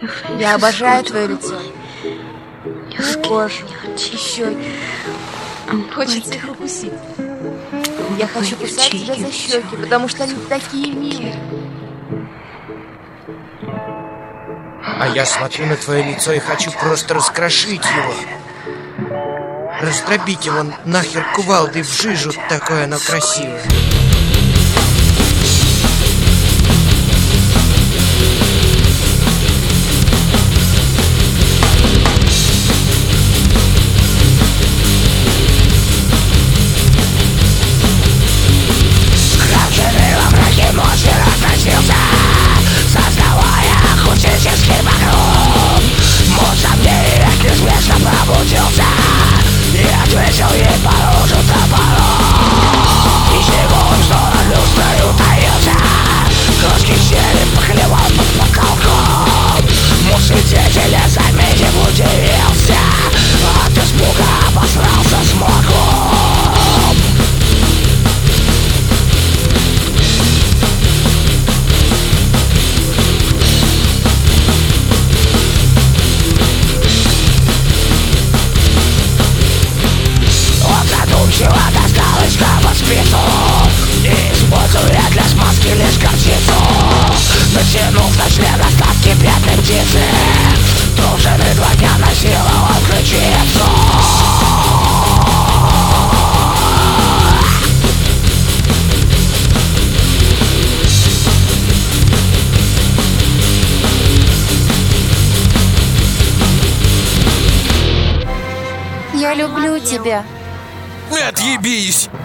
Я обожаю твое лицо. Кожу и щеки. Хочется их укусить. Я хочу кусать тебя за щеки, потому что они такие милые. А я смотрю на твое лицо и хочу просто раскрошить его. Раздробить его нахер кувалдой в жижу, такое оно красивое. Натянув на член остатки пятной птицы, дружины 2 дня насиловал ключицу. Я люблю тебя. Отъебись!